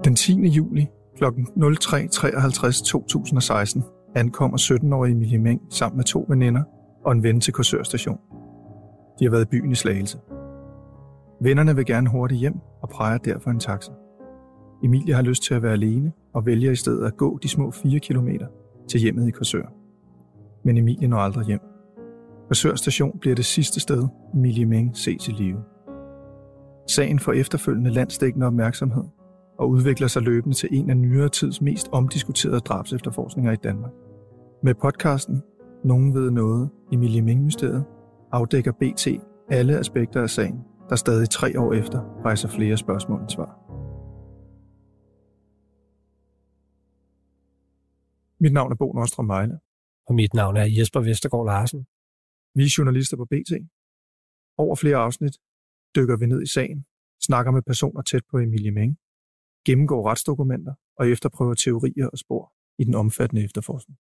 Den 10. juli kl. 03.53 2016 ankommer 17-årige Emilie Meng sammen med 2 veninder og en ven til Korsør Station. De har været i byen i Slagelse. Vennerne vil gerne hurtigt hjem og præger derfor en taxa. Emilie har lyst til at være alene og vælger i stedet at gå de små 4 kilometer til hjemmet i Korsør. Men Emilie når aldrig hjem. Korsør Station bliver det sidste sted, Emilie Meng ses i live. Sagen får efterfølgende landsdækkende opmærksomhed og udvikler sig løbende til en af nyere tids mest omdiskuterede drabsefterforskninger i Danmark. Med podcasten Nogen ved noget, Emilie Meng-mysteriet, afdækker BT alle aspekter af sagen, der stadig 3 år efter rejser flere spørgsmål end svar. Mit navn er Bo Nordstrøm Vejle. Og mit navn er Jesper Vestergaard Larsen. Vi er journalister på BT. Over flere afsnit dykker vi ned i sagen, snakker med personer tæt på Emilie Meng, gennemgår retsdokumenter og efterprøver teorier og spor i den omfattende efterforskning.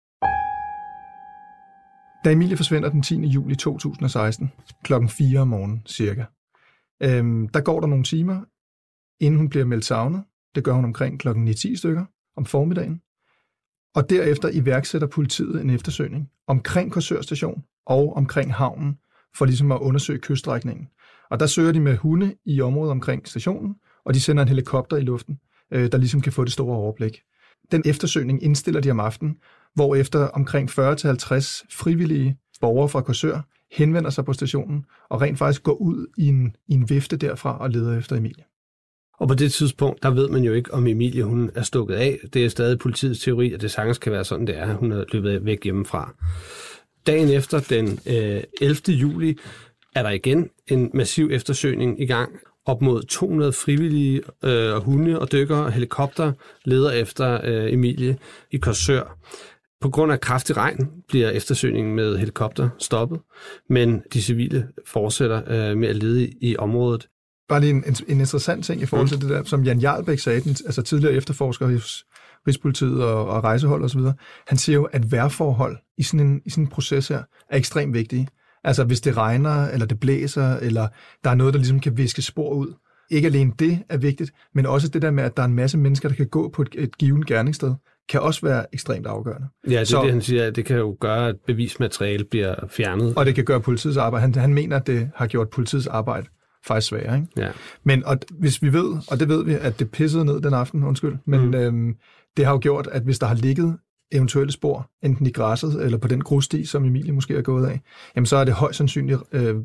Da Emilie forsvinder den 10. juli 2016, klokken 4 om morgenen cirka, der går der nogle timer, inden hun bliver meldt savnet. Det gør hun omkring klokken 9-10 stykker om formiddagen. Og derefter iværksætter politiet en eftersøgning omkring Korsør Station og omkring havnen, for ligesom at undersøge kyststrækningen. Og der søger de med hunde i området omkring stationen, og de sender en helikopter i luften, der ligesom kan få det store overblik. Den eftersøgning indstiller de om aftenen, hvorefter omkring 40-50 frivillige borgere fra Korsør henvender sig på stationen og rent faktisk går ud i en vifte derfra og leder efter Emilie. Og på det tidspunkt, der ved man jo ikke, om Emilie hun er stukket af. Det er stadig politiets teori, at det sagtens kan være sådan, det er. Hun er løbet væk hjemmefra. Dagen efter, den 11. juli, er der igen en massiv eftersøgning i gang. Op mod 200 frivillige hunde og dykkere og helikopter leder efter Emilie i Korsør. På grund af kraftig regn bliver eftersøgningen med helikopter stoppet, men de civile fortsætter med at lede i området. Bare lige en interessant ting i forhold til det der, som Jan Jarlbæk sagde, altså tidligere efterforsker hos Rigspolitiet og rejsehold osv., han siger jo, at vejrforhold i sådan en proces her er ekstremt vigtige. Altså hvis det regner, eller det blæser, eller der er noget, der ligesom kan viske spor ud. Ikke alene det er vigtigt, men også det der med, at der er en masse mennesker, der kan gå på et givet gerningssted, kan også være ekstremt afgørende. Ja, det er det, han siger. Det kan jo gøre, at bevismateriale bliver fjernet. Og det kan gøre politiets arbejde. Han mener, at det har gjort politiets arbejde faktisk sværere, ikke? Ja. Men hvis vi ved, og det ved vi, at det pissede ned den aften, men det har jo gjort, at hvis der har ligget eventuelle spor, enten i græsset eller på den grussti, som Emilie måske er gået af, jamen så er det højst sandsynligt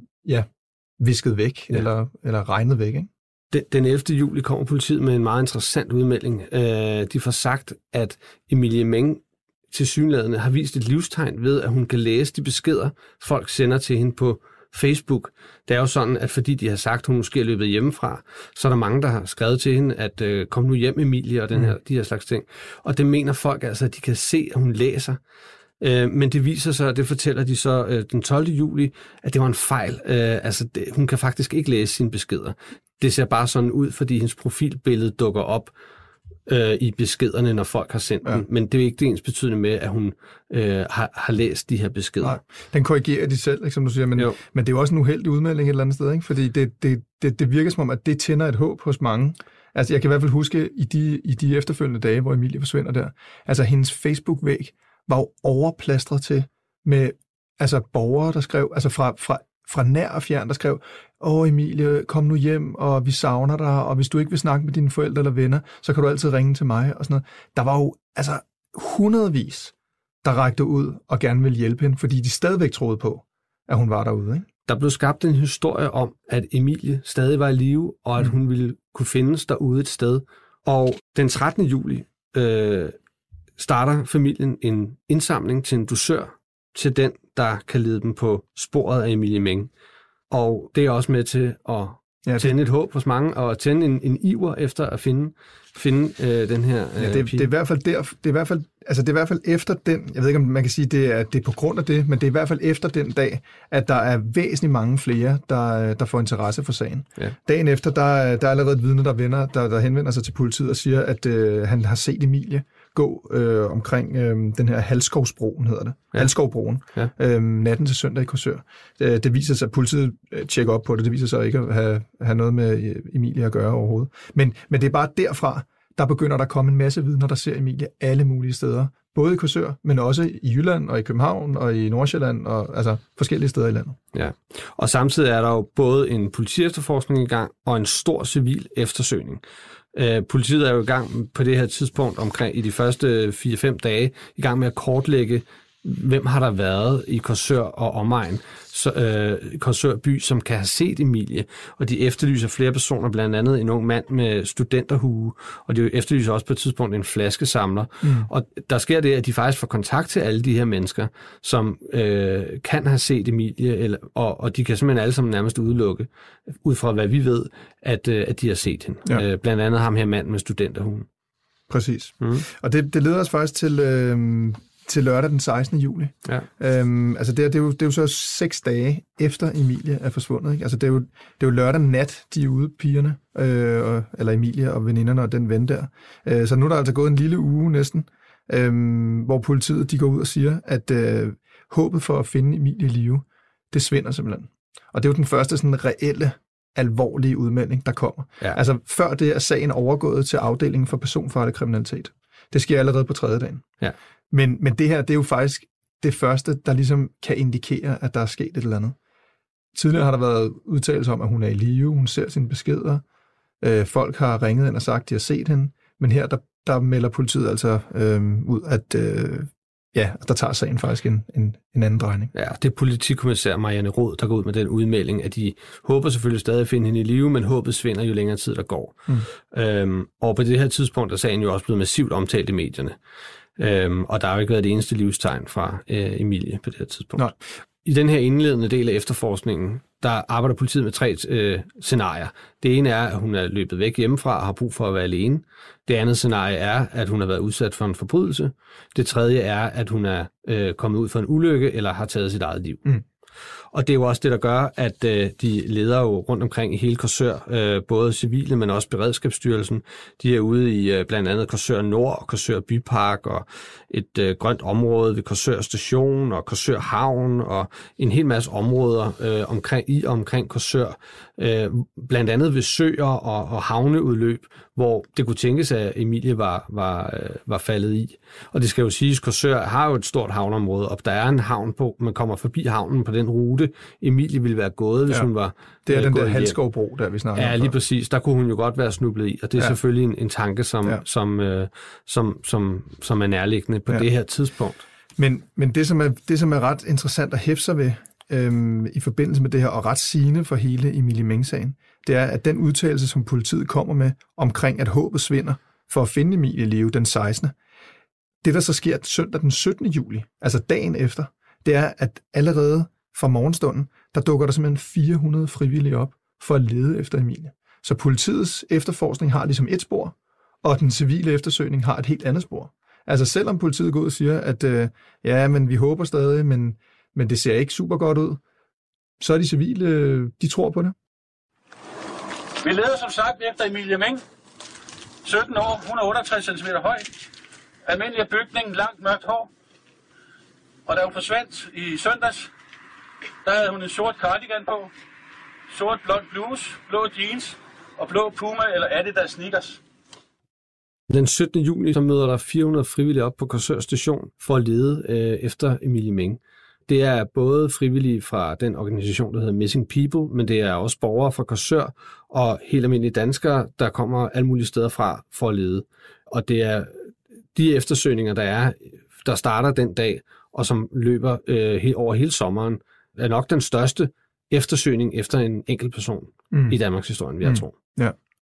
visket væk, eller regnet væk, ikke? Den 11. juli kommer politiet med en meget interessant udmelding. De får sagt, at Emilie Meng tilsyneladende har vist et livstegn ved, at hun kan læse de beskeder, folk sender til hende på Facebook. Det er jo sådan, at fordi de har sagt, at hun måske er løbet hjemmefra, så er der mange, der har skrevet til hende, at kom nu hjem, Emilie, og de her slags ting. Og det mener folk altså, at de kan se, at hun læser. Men det viser sig, og det fortæller de så den 12. juli, at det var en fejl. Hun kan faktisk ikke læse sine beskeder. Det ser bare sådan ud, fordi hendes profilbillede dukker op i beskederne, når folk har sendt den. Men det er ikke det ens betydende med, at hun har læst de her beskeder. Nej, den korrigerer de selv, ikke, som du siger, men det er jo også en uheldig udmelding et eller andet sted, ikke? Fordi det virker som om, at det tænder et håb hos mange. Altså, jeg kan i hvert fald huske i de efterfølgende dage, hvor Emilie forsvinder der, altså hendes Facebook-væg var jo overplastret til med borgere, der skrev, altså fra nær og fjern, der skrev, Emilie, kom nu hjem, og vi savner dig, og hvis du ikke vil snakke med dine forældre eller venner, så kan du altid ringe til mig, og sådan noget. Der var jo hundredvis, der rakte ud og gerne ville hjælpe hende, fordi de stadigvæk troede på, at hun var derude, ikke? Der blev skabt en historie om, at Emilie stadig var i live, og at hun ville kunne findes derude et sted. Og den 13. juli starter familien en indsamling til en dusør, til den, der kan lede dem på sporet af Emilie Meng. Og det er også med til at tænde et håb hos mange, og tænde en iver efter at finde den her det er i hvert fald efter den, jeg ved ikke, om man kan sige, det er på grund af det, men det er i hvert fald efter den dag, at der er væsentligt mange flere, der får interesse for sagen. Ja. Dagen efter, der er allerede et vidne, der henvender sig til politiet og siger, at han har set Emilie gå omkring den her Halskovsbroen, hedder det. Ja. Halskovbroen. Ja. Natten til søndag i Korsør. Det viser sig, at politiet tjekker op på det. Det viser sig ikke at have noget med Emilie at gøre overhovedet. Men det er bare derfra, der begynder der at komme en masse vidner, der ser Emilie alle mulige steder. Både i Korsør, men også i Jylland og i København og i Nordsjælland og altså forskellige steder i landet. Ja, og samtidig er der jo både en politiefterforskning i gang og en stor civil eftersøgning. Politiet er jo i gang på det her tidspunkt omkring i de første 4-5 dage i gang med at kortlægge, hvem har der været i Korsør og omegn, Korsør by, som kan have set Emilie. Og de efterlyser flere personer, blandt andet en ung mand med studenterhue, og de efterlyser også på et tidspunkt en flaskesamler. Og der sker det, at de faktisk får kontakt til alle de her mennesker, som kan have set Emilie, og de kan simpelthen alle sammen nærmest udelukke, ud fra hvad vi ved, at de har set hende. Ja. Blandt andet ham her mand med studenterhue. Præcis. Og det leder os faktisk til lørdag den 16. juli. Ja. Altså det er jo så 6 dage efter Emilie er forsvundet. Ikke? Altså det er jo lørdag nat, de er ude, pigerne, eller Emilie og veninderne og den ven der. Så nu er der altså gået en lille uge næsten, hvor politiet de går ud og siger, at håbet for at finde Emilie i live, det svinder simpelthen. Og det er jo den første sådan reelle, alvorlige udmelding, der kommer. Ja. Altså før det er sagen overgået til afdelingen for personfarlig kriminalitet. Det sker allerede på 3. dagen. Ja. Men det her, det er jo faktisk det første, der ligesom kan indikere, at der er sket et eller andet. Tidligere har der været udtalelser om, at hun er i live, hun ser sine beskeder, folk har ringet ind og sagt, at de har set hende, men her, der melder politiet altså ud, at der tager sagen faktisk en anden drejning. Ja, det er politikommissær Marianne Rod, der går ud med den udmelding, at de håber selvfølgelig stadig at finde hende i live, men håbet svinder jo længere tid, der går. Og på det her tidspunkt er sagen jo også blevet massivt omtalt i medierne. Og der har jo ikke været det eneste livstegn fra Emilie på det her tidspunkt. Nej. I den her indledende del af efterforskningen, der arbejder politiet med 3 scenarier. Det ene er, at hun er løbet væk hjemmefra og har brug for at være alene. Det andet scenarie er, at hun har været udsat for en forbrydelse. Det tredje er, at hun er kommet ud for en ulykke eller har taget sit eget liv. Og det er jo også det, der gør, at de leder jo rundt omkring i hele Korsør, både civile, men også Beredskabsstyrelsen. De er ude i blandt andet Korsør Nord og Korsør Bypark og et grønt område ved Korsør Station og Korsør Havn og en hel masse områder omkring Korsør. Blandt andet ved søer og havneudløb, hvor det kunne tænkes, at Emilie var faldet i. Og det skal jo siges, at Korsør har jo et stort havneområde, og der er en havn på, man kommer forbi havnen på den rute, Emilie ville være gået, hvis hun var det er den der Halskovbro, der vi snakker om. Ja, lige præcis. Der kunne hun jo godt være snublet i, og det er selvfølgelig en tanke, som er nærliggende på det her tidspunkt. Men det, som er ret interessant at hæfte sig ved i forbindelse med det her, og ret sigende for hele Emilie Meng-sagen, det er, at den udtalelse, som politiet kommer med omkring, at håbet svinder for at finde Emilie i live den 16. Det, der så sker søndag den 17. juli, altså dagen efter, det er, at allerede fra morgenstunden, der dukker der simpelthen 400 frivillige op for at lede efter Emilie. Så politiets efterforskning har ligesom et spor, og den civile eftersøgning har et helt andet spor. Altså selvom politiet går ud og siger, at men vi håber stadig, men det ser ikke super godt ud, så er de civile, de tror på det. Vi leder som sagt efter Emilie Meng, 17 år, 168 cm høj, almindelig bygning, langt mørkt hår, og da hun forsvandt i søndags, der havde hun en sort cardigan på, sort blond bluse, blå jeans og blå Puma eller Adidas sneakers. Den 17. juni så møder der 400 frivillige op på Korsør Station for at lede efter Emilie Meng. Det er både frivillige fra den organisation, der hedder Missing People, men det er også borgere fra Korsør og helt almindelige danskere, der kommer alle mulige steder fra for at lede. Og det er de eftersøgninger, der starter den dag, og som løber over hele sommeren, er nok den største eftersøgning efter en enkelt person i Danmarks historie, vil jeg tro. Ja.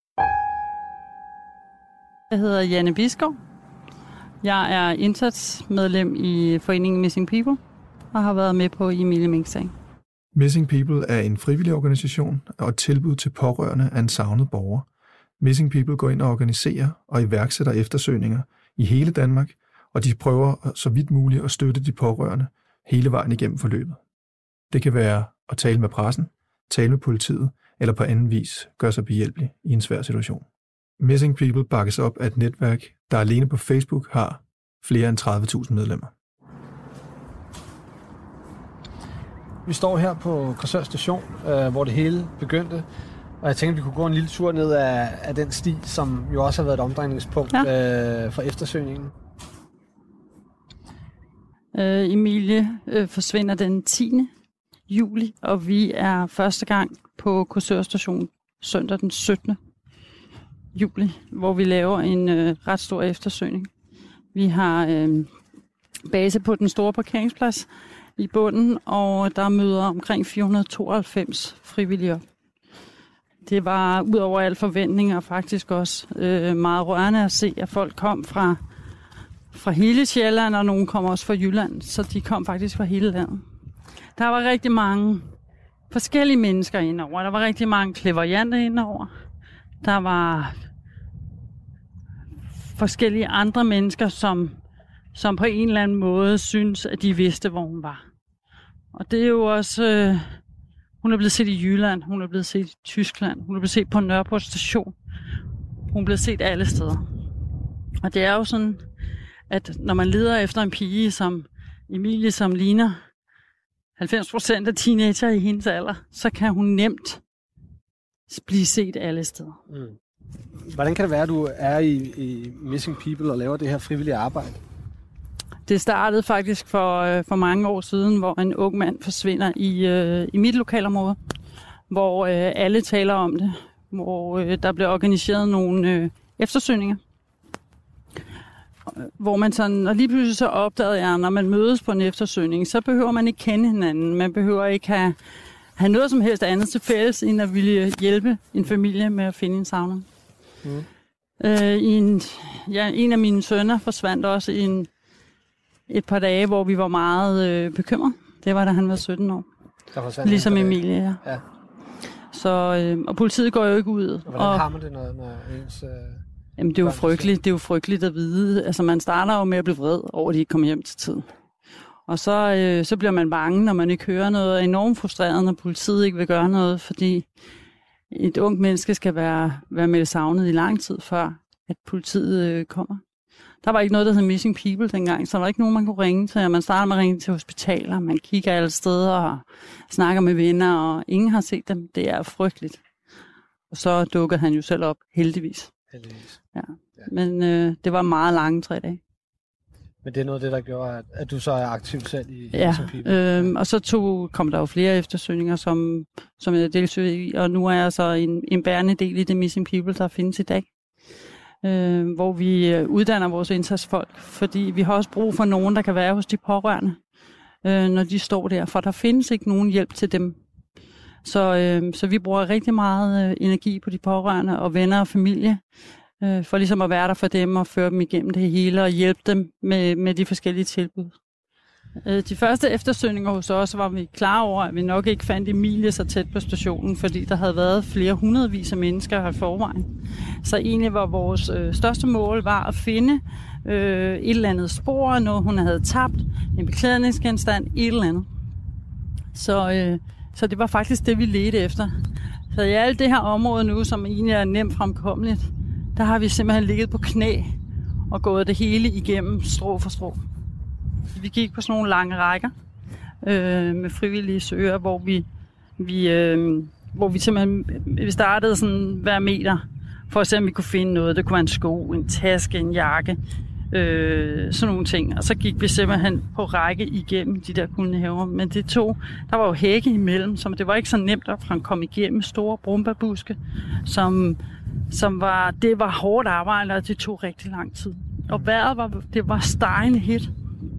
Jeg hedder Janne Biskov. Jeg er indsatsmedlem i foreningen Missing People og har været med på Emilie Meng-sagen. Missing People er en frivillig organisation og et tilbud til pårørende af en savnet borger. Missing People går ind og organiserer og iværksætter eftersøgninger i hele Danmark, og de prøver så vidt muligt at støtte de pårørende hele vejen igennem forløbet. Det kan være at tale med pressen, tale med politiet eller på anden vis gøre sig behjælpelig i en svær situation. Missing People bakkes op af et netværk, der alene på Facebook har flere end 30.000 medlemmer. Vi står her på Korsør Station, hvor det hele begyndte. Og jeg tænkte, at vi kunne gå en lille tur ned af den sti, som jo også har været et omdrejningspunkt for eftersøgningen. Emilie forsvinder den 10. juli, og vi er første gang på Korsør Station søndag den 17. juli, hvor vi laver en ret stor eftersøgning. Vi har base på den store parkeringsplads i bunden, og der møder omkring 492 frivillige op. Det var ud over al forventninger faktisk også meget rørende at se, at folk kom fra hele Sjælland, og nogen kom også fra Jylland, så de kom faktisk fra hele landet. Der var rigtig mange forskellige mennesker indover. Der var rigtig mange clairvoyante indover. Der var forskellige andre mennesker, som på en eller anden måde synes, at de vidste, hvor hun var. Og det er jo også... hun er blevet set i Jylland, hun er blevet set i Tyskland, hun er blevet set på Nørreport Station. Hun er blevet set alle steder. Og det er jo sådan, at når man leder efter en pige som Emilie, som ligner 90% af teenager i hendes alder, så kan hun nemt blive set alle steder. Hvordan kan det være, at du er i Missing People og laver det her frivillige arbejde? Det startede faktisk for mange år siden, hvor en ung mand forsvinder i mit lokalområde, hvor alle taler om det, hvor der blev organiseret nogle eftersøgninger. Hvor man sådan, og lige pludselig så opdagede jeg, når man mødes på en eftersøgning, så behøver man ikke kende hinanden. Man behøver ikke have noget som helst andet til fælles, end at ville hjælpe en familie med at finde en savnet. En af mine sønner forsvandt også i et par dage, hvor vi var meget bekymrede. Det var, da han var 17 år. Ligesom Emilie, ja. Så, og politiet går jo ikke ud. Hvordan har man det, når ens... Jamen, det er jo frygteligt. Det er jo frygteligt at vide. Altså, man starter jo med at blive vred over, at de ikke kommer hjem til tiden. Og så bliver man bange, når man ikke hører noget, og enormt frustreret, når politiet ikke vil gøre noget, fordi et ungt menneske skal være meldt savnet i lang tid, før at politiet kommer. Der var ikke noget, der hed Missing People dengang, så der var ikke nogen, man kunne ringe til. Man starter med at ringe til hospitaler, man kigger alle steder og snakker med venner, og ingen har set dem. Det er frygteligt. Og så dukkede han jo selv op, heldigvis. Ja. Men det var meget lange 3 dage. Men det er noget af det, der gjorde, at du så er aktiv selv i Missing People? Og så kom der jo flere eftersøgninger, som jeg deltog i, og nu er jeg så en bærende del i det Missing People, der findes i dag. Hvor vi uddanner vores indsatsfolk, fordi vi har også brug for nogen, der kan være hos de pårørende, når de står der, for der findes ikke nogen hjælp til dem. Så vi bruger rigtig meget energi på de pårørende og venner og familie, for ligesom at være der for dem og føre dem igennem det hele og hjælpe dem med de forskellige tilbud. De første eftersøgninger hos os var vi klar over, at vi nok ikke fandt Emilie så tæt på stationen, fordi der havde været flere hundredvis af mennesker her i forvejen. Så egentlig var vores største mål var at finde et eller andet spor, noget hun havde tabt, en beklædningsgenstand, et eller andet. Så det var faktisk det, vi ledte efter. Så i alt det her område nu, som egentlig er nemt fremkommeligt, der har vi simpelthen ligget på knæ og gået det hele igennem strå for strå. Vi gik på sådan nogle lange rækker med frivillige søger, hvor vi simpelthen vi startede sådan hver meter for at se, om vi kunne finde noget. Det kunne være en sko, en taske, en jakke, sådan nogle ting. Og så gik vi simpelthen på række igennem de der kolonihaver. Men der var jo hække imellem, så det var ikke så nemt at komme igennem store brumbabuske, det var hårdt arbejde, og det tog rigtig lang tid. Og vejret var stegende hit.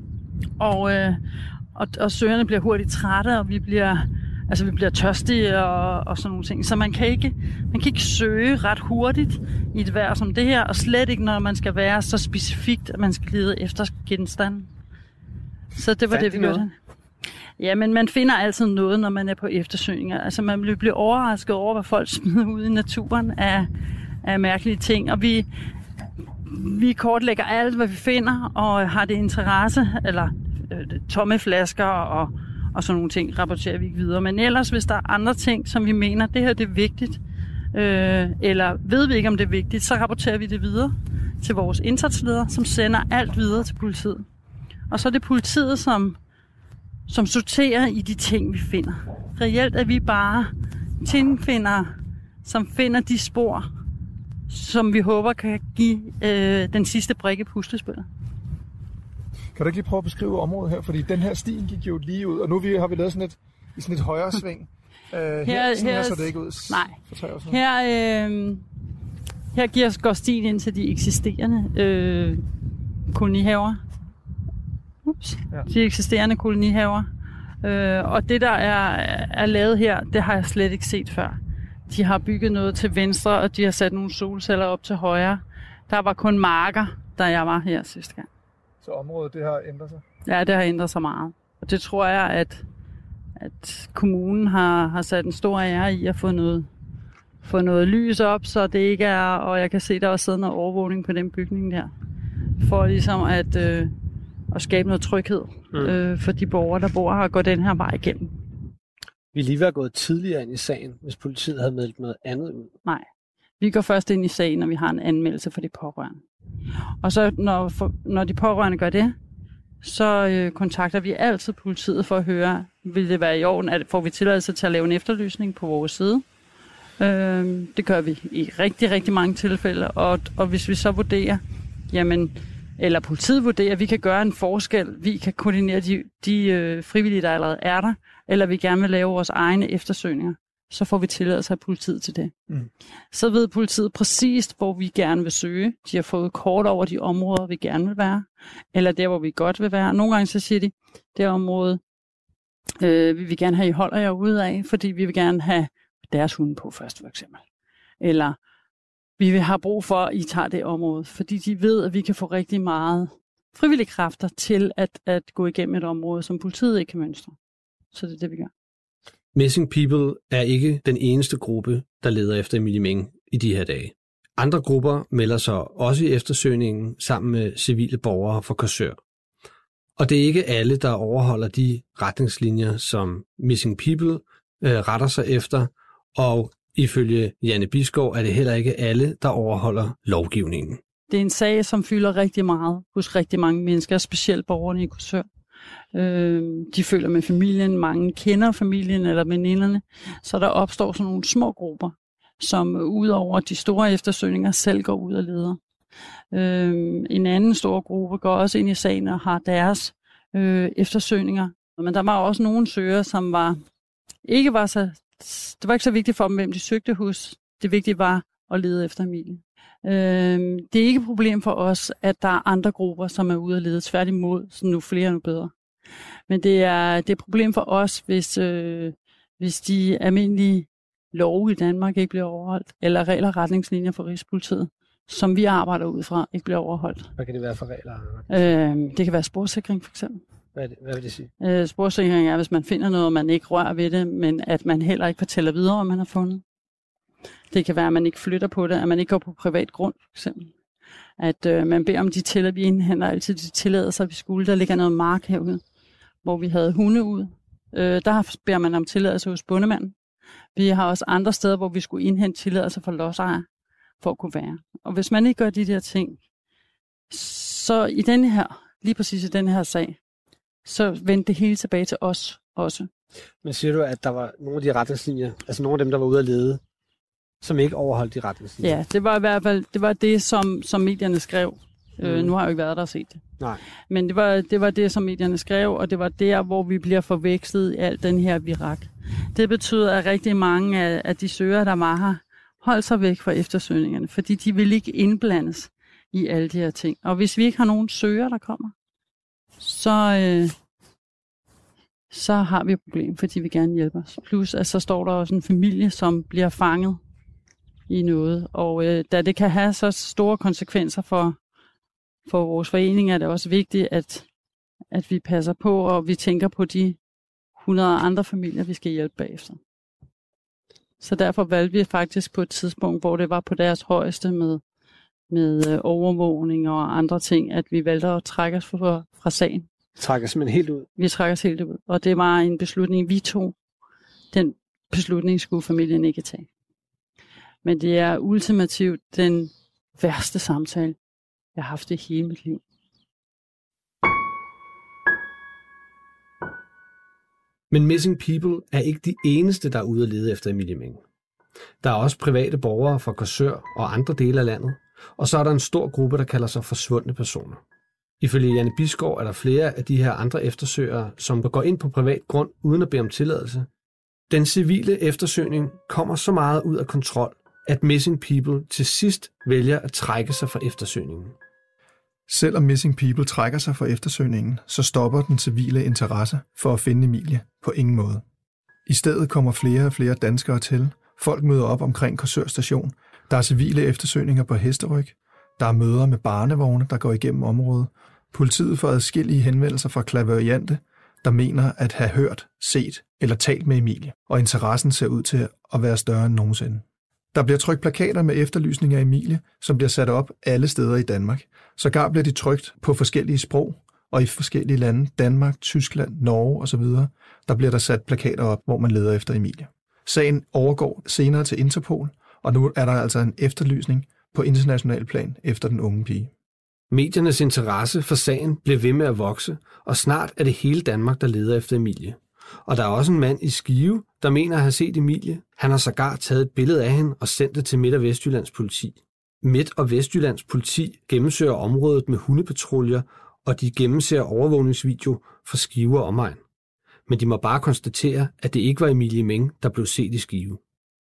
Og søgerne bliver hurtigt trætte, og vi bliver tørstige og sådan nogle ting. Så man kan ikke søge ret hurtigt i et vejr som det her, og slet ikke, når man skal være så specifikt, at man skal lede efter genstanden. Så det var det, vi gjorde. Ja, men man finder altid noget, når man er på eftersøgninger. Altså, man bliver overrasket over, hvad folk smider ud i naturen af mærkelige ting. Og vi kortlægger alt, hvad vi finder, og har det interesse, eller tomme flasker og sådan nogle ting, rapporterer vi ikke videre. Men ellers, hvis der er andre ting, som vi mener, det her det er vigtigt, eller ved vi ikke, om det er vigtigt, så rapporterer vi det videre til vores indsatsleder, som sender alt videre til politiet. Og så er det politiet, som sorterer i de ting, vi finder. Reelt er vi bare finder som finder de spor, som vi håber kan give den sidste brik i puslespillet. Kan du ikke lige prøve at beskrive området her? Fordi den her stien gik jo lige ud, og nu har vi lavet sådan et højere sving. Her så det ikke ud. Nej. Her går stien ind til de eksisterende kolonihaver. De eksisterende kolonihaver. Og det, der er lavet her, det har jeg slet ikke set før. De har bygget noget til venstre, og de har sat nogle solceller op til højre. Der var kun marker, da jeg var her sidste gang. Så området, det har ændret sig? Ja, det har ændret sig meget. Og det tror jeg, at kommunen har sat en stor ære i at få noget lys op, så det ikke er, og jeg kan se, der også sidder noget overvågning på den bygning der, for ligesom at skabe noget tryghed for de borgere, der bor her og går den her vej igennem. Vi lige var gået tidligere ind i sagen, hvis politiet havde meldt noget andet ud. Nej, vi går først ind i sagen, når vi har en anmeldelse for de pårørende. Og så når de pårørende gør det, så kontakter vi altid politiet for at høre, vil det være i orden, får vi tilladelse til at lave en efterlysning på vores side. Det gør vi i rigtig, rigtig mange tilfælde, og hvis vi så vurderer, eller politiet vurderer, at vi kan gøre en forskel, vi kan koordinere de frivillige, der allerede er der, eller vi gerne vil lave vores egne eftersøgninger, så får vi tilladelse af politiet til det. Så ved politiet præcist, hvor vi gerne vil søge. De har fået kort over de områder, vi gerne vil være, eller der, hvor vi godt vil være. Nogle gange så siger de, det område vi vil gerne have, I holder jer ude af, fordi vi vil gerne have deres hunde på først, for eksempel. Eller vi vil have brug for, at I tager det område, fordi de ved, at vi kan få rigtig meget frivillige kræfter til at gå igennem et område, som politiet ikke kan mønstre. Så det er det, vi gør. Missing People er ikke den eneste gruppe, der leder efter Emilie Meng i de her dage. Andre grupper melder sig også i eftersøgningen sammen med civile borgere fra Korsør. Og det er ikke alle, der overholder de retningslinjer, som Missing People retter sig efter, og ifølge Janne Biskov er det heller ikke alle, der overholder lovgivningen. Det er en sag, som fylder rigtig meget hos rigtig mange mennesker, specielt borgerne i Korsør. De føler med familien, mange kender familien eller veninderne, så der opstår sådan nogle små grupper, som udover de store eftersøgninger selv går ud og leder. En anden stor gruppe går også ind i sagen og har deres eftersøgninger, men der var også nogle søgere, som det var ikke så vigtigt for dem, hvem de søgte hos. Det vigtige var at lede efter Emilie. Det er ikke et problem for os, at der er andre grupper, som er ude at lede. Tværtimod, så nu flere, nu bedre. Men det er et problem for os, hvis de almindelige love i Danmark ikke bliver overholdt, eller regler og retningslinjer for Rigspolitiet, som vi arbejder ud fra, ikke bliver overholdt. Hvad kan det være for regler? Det kan være sporsikring, for eksempel. Hvad vil det sige? Sporsikring er, hvis man finder noget, og man ikke rører ved det, men at man heller ikke fortæller videre, om man har fundet. Det kan være, at man ikke flytter på det, at man ikke går på privat grund, for eksempel. At man beder om de tilladelser, vi indhenter altid de tilladelser, vi skulle. Der ligger noget mark herude, hvor vi havde hunde ud. Der beder man om tilladelse hos bondemanden. Vi har også andre steder, hvor vi skulle indhente tilladelser for lodsejere, for at kunne være. Og hvis man ikke gør de der ting, så lige præcis i denne her sag, så vendte det hele tilbage til os også. Men siger du, at der var nogle af de retningslinjer, altså nogle af dem, der var ude at lede, som ikke overholdt de retningslinjer? Ja, det var i hvert fald det, som medierne skrev. Nu har jeg jo ikke været der og set det. Nej. Men det var det, som medierne skrev, og det var der, hvor vi bliver forvekslet i al den her virak. Det betyder, at rigtig mange af de søgere, der var her, holdt sig væk fra eftersøgningerne, fordi de vil ikke indblandes i alle de her ting. Og hvis vi ikke har nogen søgere, der kommer, så har vi et problem, fordi vi gerne hjælper os. Plus, at så står der også en familie, som bliver fanget i noget. Og da det kan have så store konsekvenser for vores forening, er det også vigtigt, at vi passer på, og vi tænker på de 100 andre familier, vi skal hjælpe bagefter. Så derfor valgte vi faktisk på et tidspunkt, hvor det var på deres højeste med overvågning og andre ting, at vi valgte at trække os fra sagen. Trækker simpelthen helt ud? Vi trækker os helt ud, og det var en beslutning, vi tog. Den beslutning skulle familien ikke tage. Men det er ultimativt den værste samtale, jeg har haft i hele mit liv. Men Missing People er ikke de eneste, der er ude at lede efter Emilie Meng. Der er også private borgere fra Korsør og andre dele af landet, og så er der en stor gruppe, der kalder sig forsvundne personer. Ifølge Janne Bisgaard er der flere af de her andre eftersøgere, som går ind på privat grund uden at bede om tilladelse. Den civile eftersøgning kommer så meget ud af kontrol, at Missing People til sidst vælger at trække sig fra eftersøgningen. Selvom Missing People trækker sig fra eftersøgningen, så stopper den civile interesse for at finde Emilie på ingen måde. I stedet kommer flere og flere danskere til. Folk møder op omkring Korsør Station. Der er civile eftersøgninger på hesteryg. Der er møder med barnevogne, der går igennem området. Politiet får adskillige henvendelser fra klaverjante, der mener at have hørt, set eller talt med Emilie, og interessen ser ud til at være større end nogensinde. Der bliver trykt plakater med efterlysning af Emilie, som bliver sat op alle steder i Danmark. Sågar bliver de trykt på forskellige sprog og i forskellige lande, Danmark, Tyskland, Norge osv. Der bliver der sat plakater op, hvor man leder efter Emilie. Sagen overgår senere til Interpol, og nu er der altså en efterlysning på international plan efter den unge pige. Mediernes interesse for sagen blev ved med at vokse, og snart er det hele Danmark, der leder efter Emilie. Og der er også en mand i Skive, der mener at have set Emilie. Han har sågar taget et billede af hende og sendt det til Midt- og Vestjyllands politi. Midt- og Vestjyllands politi gennemsøger området med hundepatruljer, og de gennemser overvågningsvideo fra Skive og omegn. Men de må bare konstatere, at det ikke var Emilie Meng, der blev set i Skive.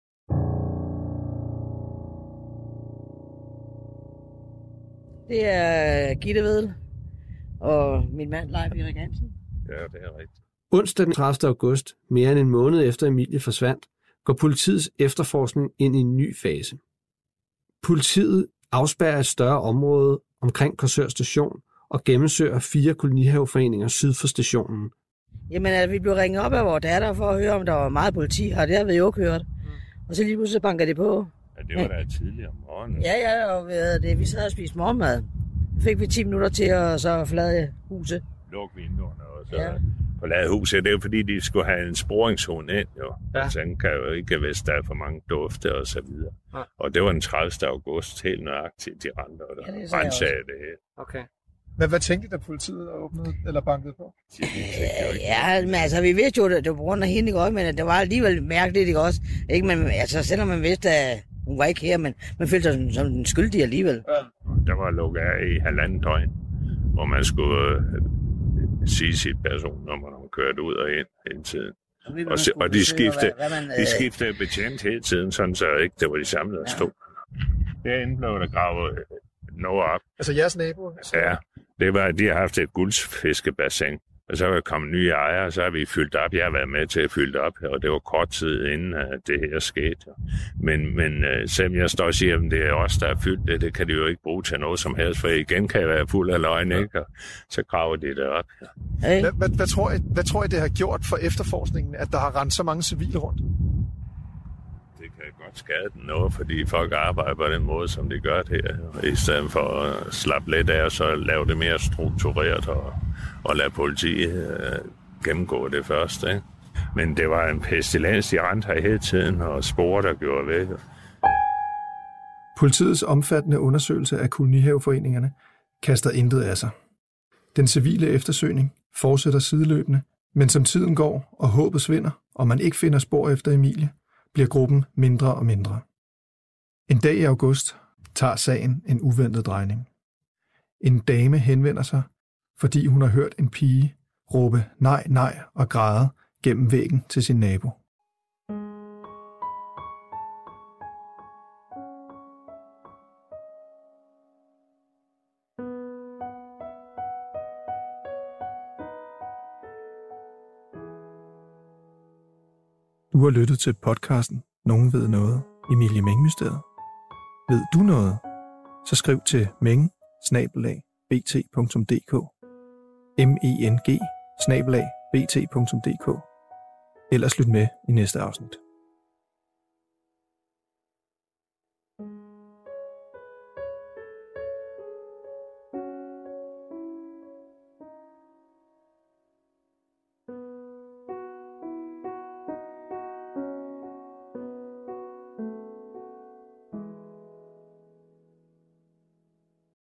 Det er Gitte Vedel og min mand Leif Erik Hansen. Ja, det er rigtigt. Onsdag den 30. august, mere end en måned efter Emilie forsvandt, går politiets efterforskning ind i en ny fase. Politiet afspærrer et større område omkring Korsør Station og gennemsøger 4 kolonihaveforeninger syd for stationen. Jamen, at vi blev ringet op af vores datter for at høre, om der var meget politi her. Det har vi jo ikke hørt. Og så lige pludselig banker det på. Ja, det var da tidligere om morgenen. Ja, og vi sad og spiste morgenmad. Så fik vi 10 minutter til at så forlade huset. Lukke vinduerne og så forlade huset. Det er jo fordi, de skulle have en sporingszone ind, jo. Ja. Altså, den kan jo ikke, hvis der er for mange dufte og så videre. Ja. Og det var den 30. august, helt nøjagtigt, de rendte og rensagde det her. Okay. Hvad tænkte I, da politiet åbnede eller bankede på? Ja, men altså, vi vidste jo, at det var på grund af hende, ikke også? Men det var alligevel mærkeligt, ikke også? Ikke? Men altså, selvom man vidste, at hun var ikke her, men man følte sig som den skyldige alligevel. Ja. Der var lukket af i 1,5 døgn, hvor man skulle sige sit personnummer, når man kørte ud og ind hele tiden. Og de skiftede betjent hele tiden, sådan så ikke det var de samme, der stod. Derinde blev der gravet noget op. Altså jeres nabo? Ja, det var, de har haft et guldfiskebassin, og så er der kommet nye ejere, og så har vi fyldt op. Jeg har været med til at fylde op, og det var kort tid inden, at det her skete. Men selvom jeg står og siger, at det er os, der er fyldt det kan de jo ikke bruge til noget som helst, for igen kan jeg være fuld af løgn, ikke? Og så graver de det op. Hey. Hvad tror I, det har gjort for efterforskningen, at der har rendt så mange civile rundt? Det kan godt skade den noget, fordi folk arbejder på den måde, som de gør det her. I stedet for at slappe lidt af, og så lave det mere struktureret og lade politiet gennemgå det først. Ikke? Men det var en pestilens, de rendte her hele tiden, og spor, der gjorde væk. Politiets omfattende undersøgelse af kolonihaveforeningerne kaster intet af sig. Den civile eftersøgning fortsætter sideløbende, men som tiden går og håbet svinder, og man ikke finder spor efter Emilie, bliver gruppen mindre og mindre. En dag i august tager sagen en uventet drejning. En dame henvender sig, fordi hun har hørt en pige råbe nej, nej og græde gennem væggen til sin nabo. Du har lyttet til podcasten Nogen ved noget, Emilie Meng-mysteriet. Ved du noget? Så skriv til meng@bt.dk meng@bt.dk. Ellers lyt med i næste afsnit.